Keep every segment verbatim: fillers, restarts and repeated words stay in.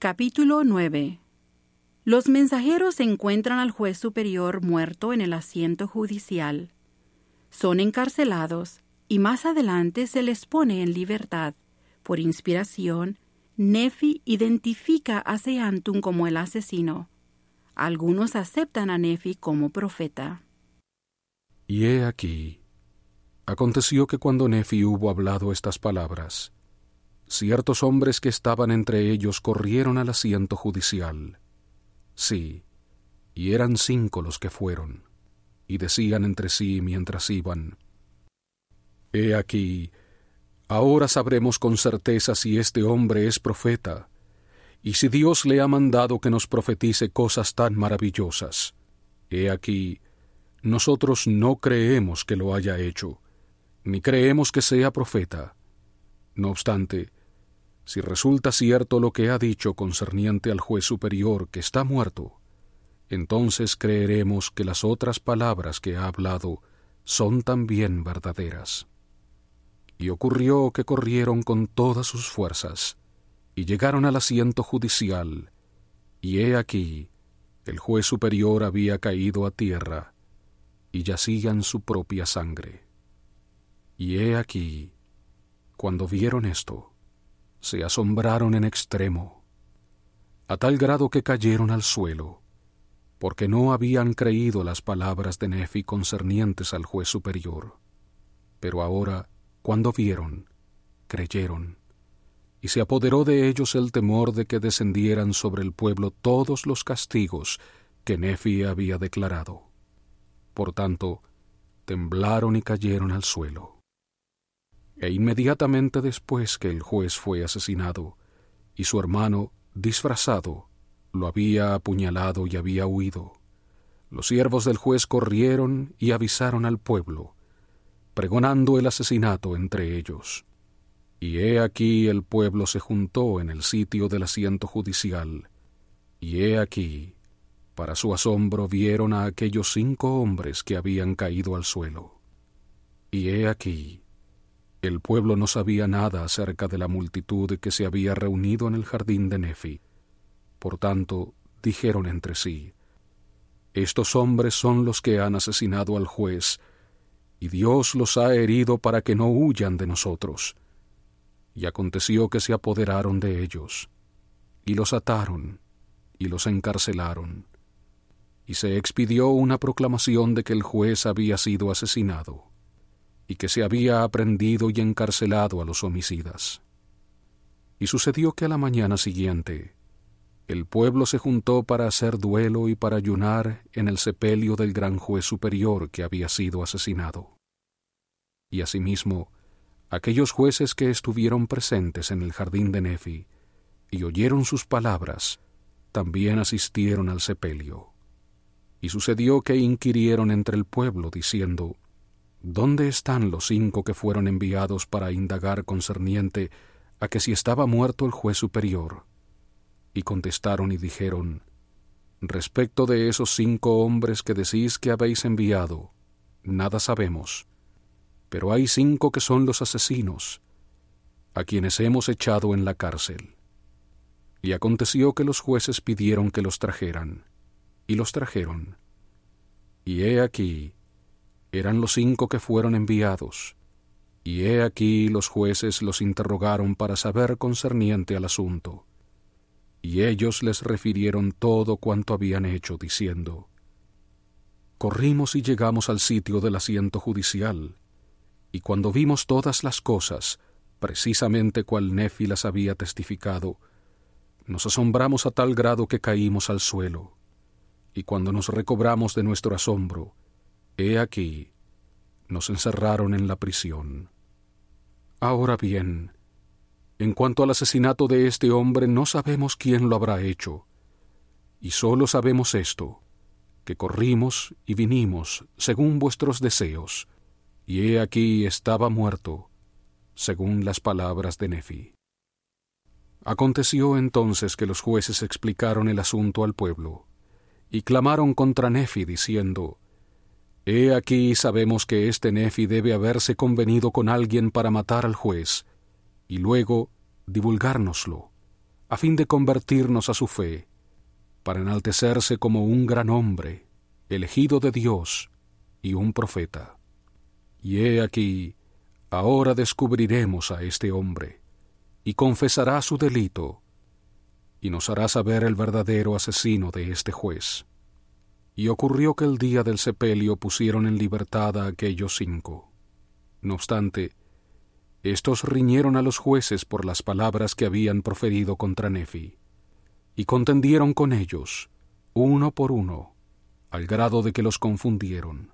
Capítulo nueve. Los mensajeros encuentran al juez superior muerto en el asiento judicial. Son encarcelados y más adelante se les pone en libertad. Por inspiración, Nefi identifica a Seantum como el asesino. Algunos aceptan a Nefi como profeta. Y he aquí, aconteció que cuando Nefi hubo hablado estas palabras, ciertos hombres que estaban entre ellos corrieron al asiento judicial. Sí, y eran cinco los que fueron, y decían entre sí mientras iban: He aquí, ahora sabremos con certeza si este hombre es profeta, y si Dios le ha mandado que nos profetice cosas tan maravillosas. He aquí, nosotros no creemos que lo haya hecho, ni creemos que sea profeta. No obstante, si resulta cierto lo que ha dicho concerniente al juez superior que está muerto, entonces creeremos que las otras palabras que ha hablado son también verdaderas. Y ocurrió que corrieron con todas sus fuerzas, y llegaron al asiento judicial, y he aquí, el juez superior había caído a tierra, y yacía en su propia sangre. Y he aquí, cuando vieron esto, se asombraron en extremo, a tal grado que cayeron al suelo, porque no habían creído las palabras de Nefi concernientes al juez superior. Pero ahora, cuando vieron, creyeron, y se apoderó de ellos el temor de que descendieran sobre el pueblo todos los castigos que Nefi había declarado. Por tanto, temblaron y cayeron al suelo. E inmediatamente después que el juez fue asesinado, y su hermano, disfrazado, lo había apuñalado y había huido, los siervos del juez corrieron y avisaron al pueblo, pregonando el asesinato entre ellos. Y he aquí el pueblo se juntó en el sitio del asiento judicial, y he aquí, para su asombro vieron a aquellos cinco hombres que habían caído al suelo. Y he aquí, el pueblo no sabía nada acerca de la multitud que se había reunido en el jardín de Nefi. Por tanto, dijeron entre sí: Estos hombres son los que han asesinado al juez, y Dios los ha herido para que no huyan de nosotros. Y aconteció que se apoderaron de ellos, y los ataron, y los encarcelaron. Y se expidió una proclamación de que el juez había sido asesinado, y que se había aprehendido y encarcelado a los homicidas. Y sucedió que a la mañana siguiente, el pueblo se juntó para hacer duelo y para ayunar en el sepelio del gran juez superior que había sido asesinado. Y asimismo, aquellos jueces que estuvieron presentes en el jardín de Nefi y oyeron sus palabras, también asistieron al sepelio. Y sucedió que inquirieron entre el pueblo, diciendo: ¿Dónde están los cinco que fueron enviados para indagar concerniente a que si estaba muerto el juez superior? Y contestaron y dijeron: Respecto de esos cinco hombres que decís que habéis enviado, nada sabemos, pero hay cinco que son los asesinos, a quienes hemos echado en la cárcel. Y aconteció que los jueces pidieron que los trajeran, y los trajeron. Y he aquí, eran los cinco que fueron enviados, y he aquí los jueces los interrogaron para saber concerniente al asunto. Y ellos les refirieron todo cuanto habían hecho, diciendo: Corrimos y llegamos al sitio del asiento judicial, y cuando vimos todas las cosas, precisamente cual Nefi las había testificado, nos asombramos a tal grado que caímos al suelo, y cuando nos recobramos de nuestro asombro, he aquí, nos encerraron en la prisión. Ahora bien, en cuanto al asesinato de este hombre, no sabemos quién lo habrá hecho, y solo sabemos esto, que corrimos y vinimos según vuestros deseos, y he aquí estaba muerto, según las palabras de Nefi. Aconteció entonces que los jueces explicaron el asunto al pueblo, y clamaron contra Nefi, diciendo: He aquí sabemos que este Nefi debe haberse convenido con alguien para matar al juez, y luego divulgárnoslo, a fin de convertirnos a su fe, para enaltecerse como un gran hombre, elegido de Dios y un profeta. Y he aquí, ahora descubriremos a este hombre, y confesará su delito, y nos hará saber el verdadero asesino de este juez. Y ocurrió que el día del sepelio pusieron en libertad a aquellos cinco. No obstante, estos riñeron a los jueces por las palabras que habían proferido contra Nefi, y contendieron con ellos, uno por uno, al grado de que los confundieron.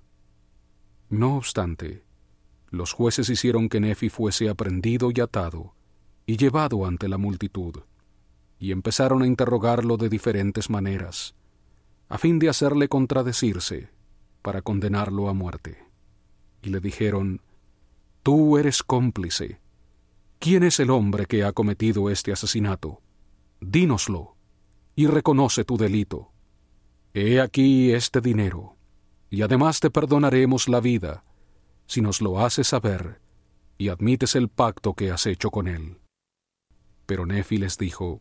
No obstante, los jueces hicieron que Nefi fuese aprehendido y atado, y llevado ante la multitud, y empezaron a interrogarlo de diferentes maneras, a fin de hacerle contradecirse, para condenarlo a muerte. Y le dijeron: «Tú eres cómplice. ¿Quién es el hombre que ha cometido este asesinato? Dínoslo, y reconoce tu delito. He aquí este dinero, y además te perdonaremos la vida, si nos lo haces saber, y admites el pacto que has hecho con él». Pero Nefi les dijo: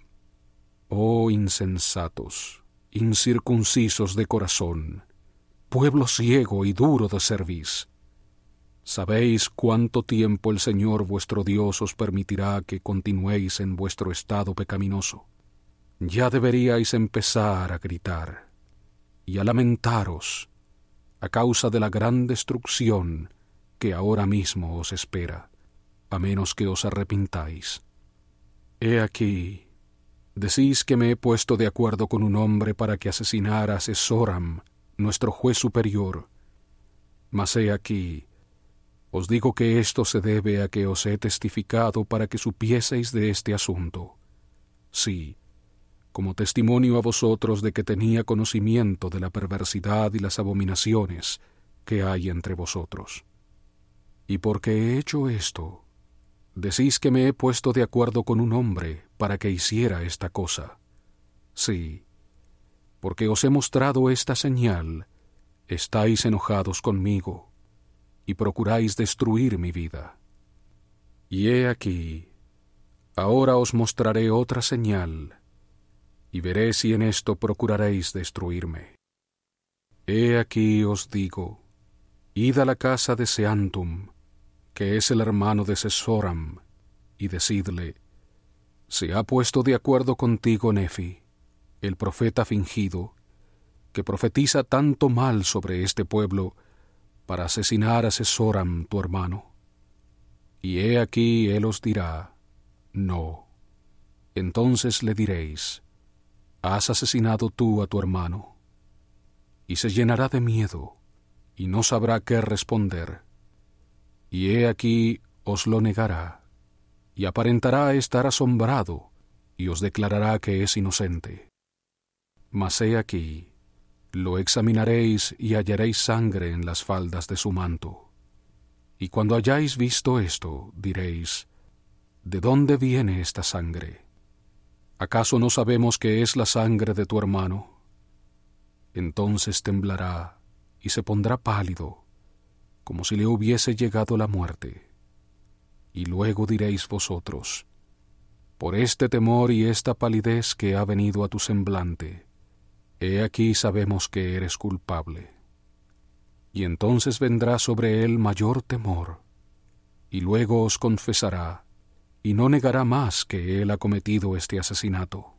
«Oh insensatos, incircuncisos de corazón, pueblo ciego y duro de cerviz, ¿sabéis cuánto tiempo el Señor vuestro Dios os permitirá que continuéis en vuestro estado pecaminoso? Ya deberíais empezar a gritar y a lamentaros a causa de la gran destrucción que ahora mismo os espera, a menos que os arrepintáis. He aquí, decís que me he puesto de acuerdo con un hombre para que asesinara a Sesoram, nuestro juez superior. Mas he aquí, os digo que esto se debe a que os he testificado para que supieseis de este asunto. Sí, como testimonio a vosotros de que tenía conocimiento de la perversidad y las abominaciones que hay entre vosotros. Y porque he hecho esto, decís que me he puesto de acuerdo con un hombre para que hiciera esta cosa. Sí, porque os he mostrado esta señal, estáis enojados conmigo, y procuráis destruir mi vida. Y he aquí, ahora os mostraré otra señal, y veré si en esto procuraréis destruirme. He aquí os digo, id a la casa de Seantum, que es el hermano de Sesoram, y decidle: ¿se ha puesto de acuerdo contigo Nefi, el profeta fingido, que profetiza tanto mal sobre este pueblo, para asesinar a Sesoram tu hermano? Y he aquí él os dirá: no. Entonces le diréis: ¿has asesinado tú a tu hermano? Y se llenará de miedo, y no sabrá qué responder. Y he aquí os lo negará, y aparentará estar asombrado, y os declarará que es inocente. Mas he aquí, lo examinaréis y hallaréis sangre en las faldas de su manto. Y cuando hayáis visto esto, diréis: ¿de dónde viene esta sangre? ¿Acaso no sabemos que es la sangre de tu hermano? Entonces temblará y se pondrá pálido, como si le hubiese llegado la muerte. Y luego diréis vosotros: por este temor y esta palidez que ha venido a tu semblante, he aquí sabemos que eres culpable. Y entonces vendrá sobre él mayor temor, y luego os confesará, y no negará más que él ha cometido este asesinato.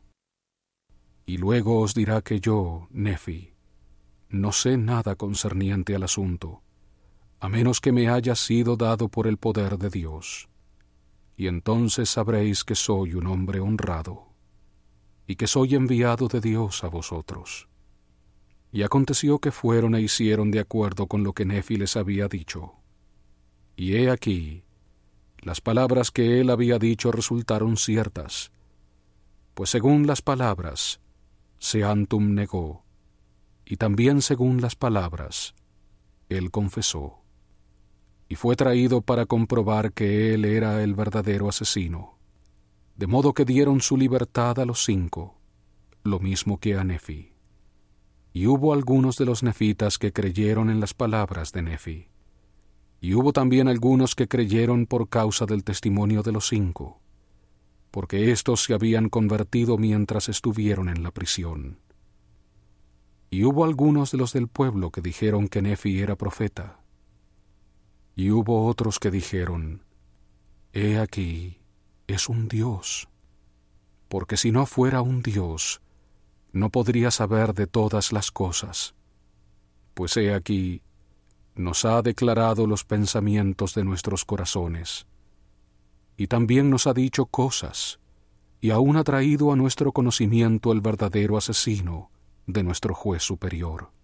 Y luego os dirá que yo, Nefi, no sé nada concerniente al asunto, a menos que me haya sido dado por el poder de Dios. Y entonces sabréis que soy un hombre honrado, y que soy enviado de Dios a vosotros. Y aconteció que fueron e hicieron de acuerdo con lo que Nefi les había dicho. Y he aquí, las palabras que él había dicho resultaron ciertas, pues según las palabras, Seantum negó, y también según las palabras, él confesó. Y fue traído para comprobar que él era el verdadero asesino, de modo que dieron su libertad a los cinco, lo mismo que a Nefi. Y hubo algunos de los nefitas que creyeron en las palabras de Nefi, y hubo también algunos que creyeron por causa del testimonio de los cinco. porque éstos se habían convertido mientras estuvieron en la prisión. Y hubo algunos de los del pueblo que dijeron que Nefi era profeta. Y hubo otros que dijeron, He aquí, es un dios, porque si no fuera un dios, no podría saber de todas las cosas, pues he aquí, nos ha declarado los pensamientos de nuestros corazones, y también nos ha dicho cosas, y aún ha traído a nuestro conocimiento el verdadero asesino de nuestro juez superior.